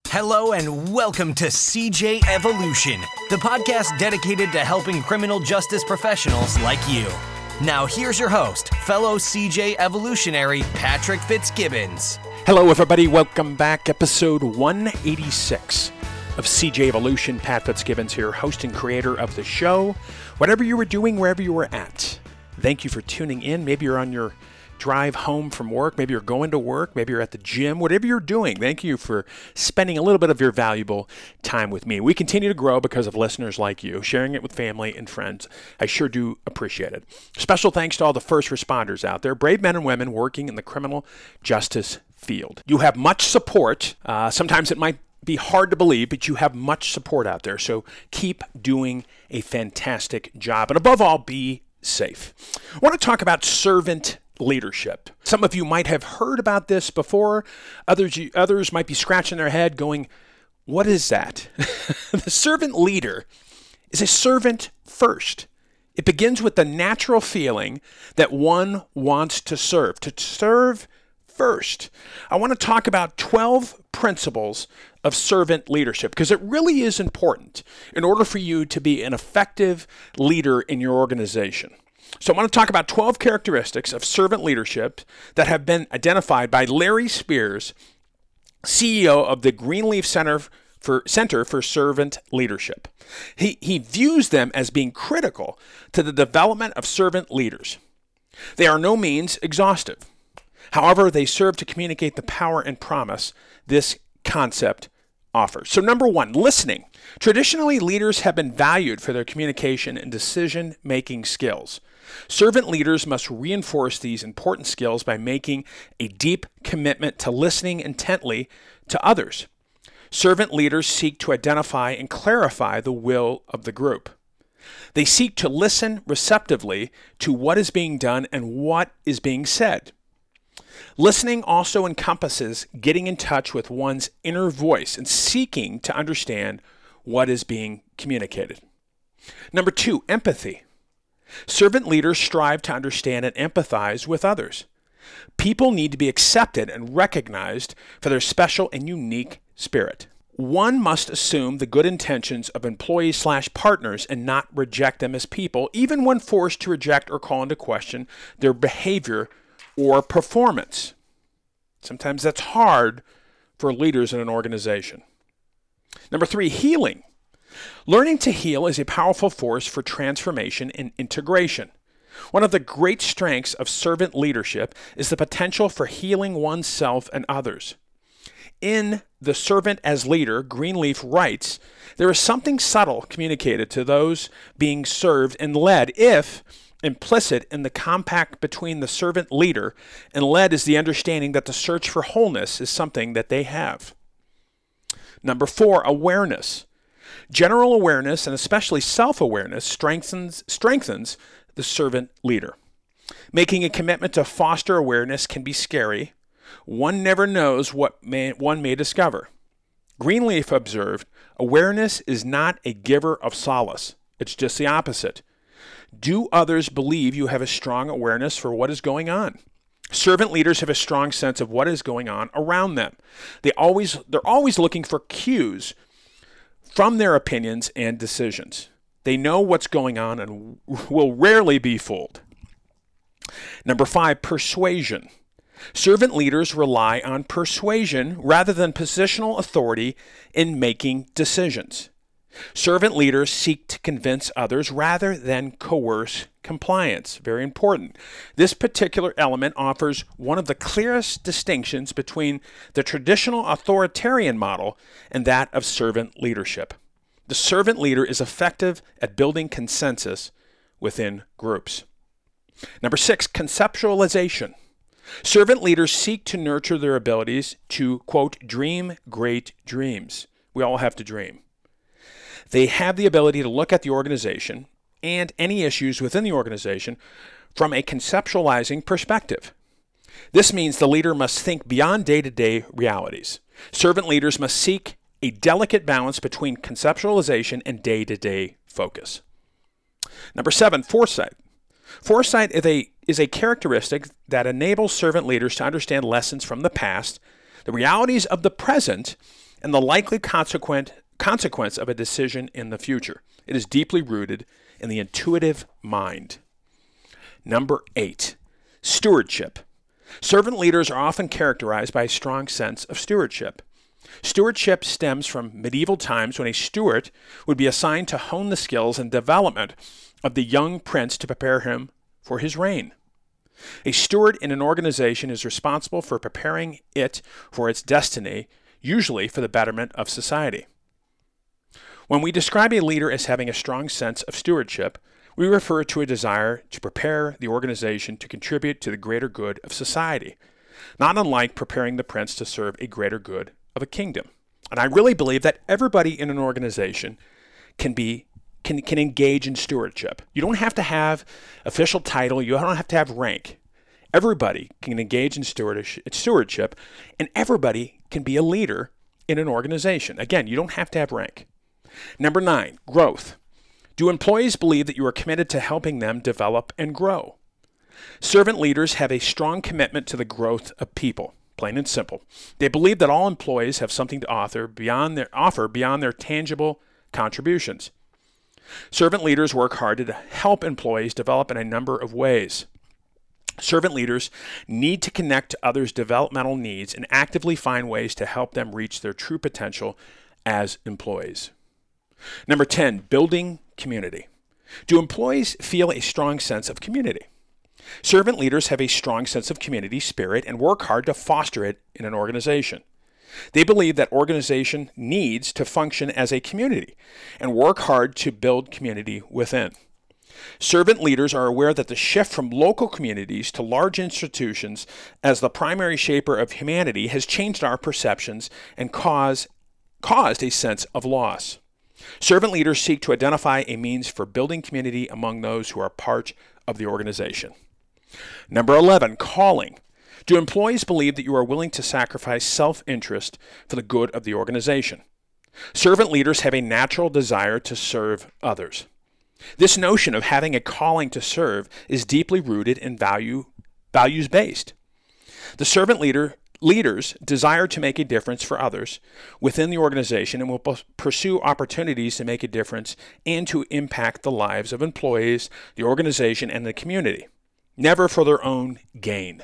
Hello and welcome to CJ Evolution, the podcast dedicated to helping criminal justice professionals like you. Now here's your host, fellow CJ Evolutionary, Patrick Fitzgibbons. Hello everybody, welcome back. Episode 186 of CJ Evolution. Pat Fitzgibbons here, host and creator of the show. Whatever you were doing, wherever you were at, thank you for tuning in. Maybe you're on your drive home from work, maybe you're going to work, maybe you're at the gym, whatever you're doing, thank you for spending a little bit of your valuable time with me. We continue to grow because of listeners like you, sharing it with family and friends. I sure do appreciate it. Special thanks to all the first responders out there, brave men and women working in the criminal justice field. You have much support. Sometimes it might be hard to believe, but you have much support out there, so keep doing a fantastic job. And above all, be safe. I want to talk about servant leadership. Some of you might have heard about this before. Others might be scratching their head going, what is that? The servant leader is a servant first. It begins with the natural feeling that one wants to serve first. I want to talk about 12 principles of servant leadership because it really is important in order for you to be an effective leader in your organization. So I want to talk about 12 characteristics of servant leadership that have been identified by Larry Spears, CEO of the Greenleaf Center for Servant Leadership. He views them as being critical to the development of servant leaders. They are no means exhaustive. However, they serve to communicate the power and promise this concept offers. So number one, listening. Traditionally, leaders have been valued for their communication and decision-making skills. Servant leaders must reinforce these important skills by making a deep commitment to listening intently to others. Servant leaders seek to identify and clarify the will of the group. They seek to listen receptively to what is being done and what is being said. Listening also encompasses getting in touch with one's inner voice and seeking to understand what is being communicated. Number two, empathy. Servant leaders strive to understand and empathize with others. People need to be accepted and recognized for their special and unique spirit. One must assume the good intentions of employees/partners and not reject them as people, even when forced to reject or call into question their behavior or performance. Sometimes that's hard for leaders in an organization. Number three, healing. Learning to heal is a powerful force for transformation and integration. One of the great strengths of servant leadership is the potential for healing oneself and others. In The Servant as Leader, Greenleaf writes, there is something subtle communicated to those being served and led if implicit in the compact between the servant leader and led is the understanding that the search for wholeness is something that they have. Number four, awareness. General awareness, and especially self-awareness, strengthens the servant leader. Making a commitment to foster awareness can be scary. One never knows what one may discover. Greenleaf observed, awareness is not a giver of solace. It's just the opposite. Do others believe you have a strong awareness for what is going on? Servant leaders have a strong sense of what is going on around them. They're always looking for cues from their opinions and decisions. They know what's going on and will rarely be fooled. Number five, persuasion. Servant leaders rely on persuasion rather than positional authority in making decisions. Servant leaders seek to convince others rather than coerce compliance. Very important. This particular element offers one of the clearest distinctions between the traditional authoritarian model and that of servant leadership. The servant leader is effective at building consensus within groups. Number six, conceptualization. Servant leaders seek to nurture their abilities to, quote, dream great dreams. We all have to dream. They have the ability to look at the organization and any issues within the organization from a conceptualizing perspective. This means the leader must think beyond day-to-day realities. Servant leaders must seek a delicate balance between conceptualization and day-to-day focus. Number seven, foresight. Foresight is a characteristic that enables servant leaders to understand lessons from the past, the realities of the present, and the likely consequence of a decision in the future. It is deeply rooted in the intuitive mind. Number 8, stewardship. Servant leaders are often characterized by a strong sense of stewardship. Stewardship stems from medieval times when a steward would be assigned to hone the skills and development of the young prince to prepare him for his reign. A steward in an organization is responsible for preparing it for its destiny, usually for the betterment of society. When we describe a leader as having a strong sense of stewardship, we refer to a desire to prepare the organization to contribute to the greater good of society, not unlike preparing the prince to serve a greater good of a kingdom. And I really believe that everybody in an organization can engage in stewardship. You don't have to have official title. You don't have to have rank. Everybody can engage in stewardship, and everybody can be a leader in an organization. Again, you don't have to have rank. Number 9, growth. Do employees believe that you are committed to helping them develop and grow? Servant leaders have a strong commitment to the growth of people, plain and simple. They believe that all employees have something to offer beyond their tangible contributions. Servant leaders work hard to help employees develop in a number of ways. Servant leaders need to connect to others' developmental needs and actively find ways to help them reach their true potential as employees. Number 10, building community. Do employees feel a strong sense of community? Servant leaders have a strong sense of community spirit and work hard to foster it in an organization. They believe that organization needs to function as a community and work hard to build community within. Servant leaders are aware that the shift from local communities to large institutions as the primary shaper of humanity has changed our perceptions and caused a sense of loss. Servant leaders seek to identify a means for building community among those who are part of the organization. Number 11, calling. Do employees believe that you are willing to sacrifice self-interest for the good of the organization? Servant leaders have a natural desire to serve others. This notion of having a calling to serve is deeply rooted in values-based. The servant leaders desire to make a difference for others within the organization and will pursue opportunities to make a difference and to impact the lives of employees, the organization, and the community, never for their own gain.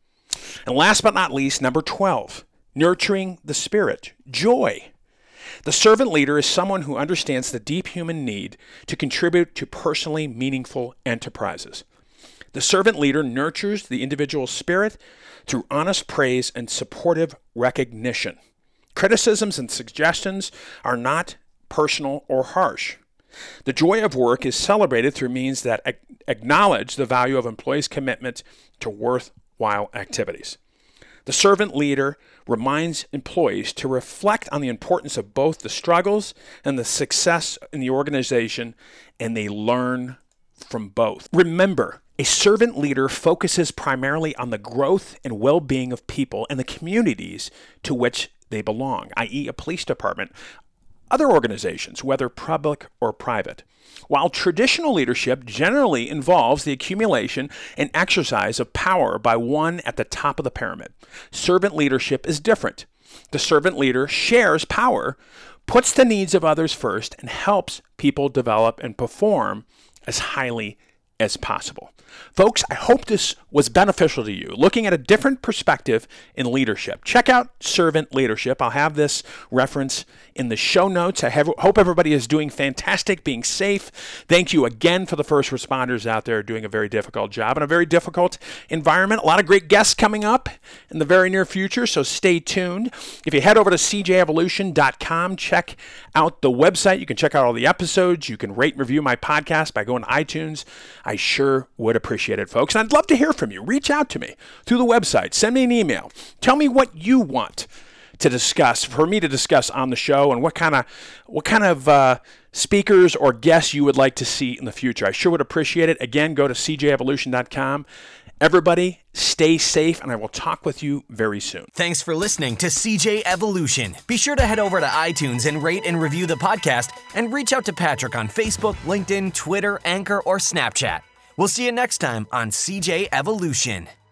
And last but not least, number 12, nurturing the spirit, joy. The servant leader is someone who understands the deep human need to contribute to personally meaningful enterprises. The servant leader nurtures the individual spirit through honest praise and supportive recognition. Criticisms and suggestions are not personal or harsh. The joy of work is celebrated through means that acknowledge the value of employees' commitment to worthwhile activities. The servant leader reminds employees to reflect on the importance of both the struggles and the success in the organization, and they learn from both. Remember, a servant leader focuses primarily on the growth and well-being of people and the communities to which they belong, i.e., a police department, other organizations, whether public or private. While traditional leadership generally involves the accumulation and exercise of power by one at the top of the pyramid, servant leadership is different. The servant leader shares power, puts the needs of others first, and helps people develop and perform as highly as possible. Folks, I hope this was beneficial to you, looking at a different perspective in leadership. Check out Servant Leadership. I'll have this reference in the show notes. I hope everybody is doing fantastic, being safe. Thank you again for the first responders out there doing a very difficult job in a very difficult environment. A lot of great guests coming up in the very near future, so stay tuned. If you head over to cjevolution.com, check out the website. You can check out all the episodes. You can rate and review my podcast by going to iTunes. I sure would appreciate it, folks. And I'd love to hear from you. Reach out to me through the website. Send me an email. Tell me what you want to discuss, for me to discuss on the show, and what kind of speakers or guests you would like to see in the future. I sure would appreciate it. Again, go to cjevolution.com. Everybody, stay safe, and I will talk with you very soon. Thanks for listening to CJ Evolution. Be sure to head over to iTunes and rate and review the podcast, and reach out to Patrick on Facebook, LinkedIn, Twitter, Anchor, or Snapchat. We'll see you next time on CJ Evolution.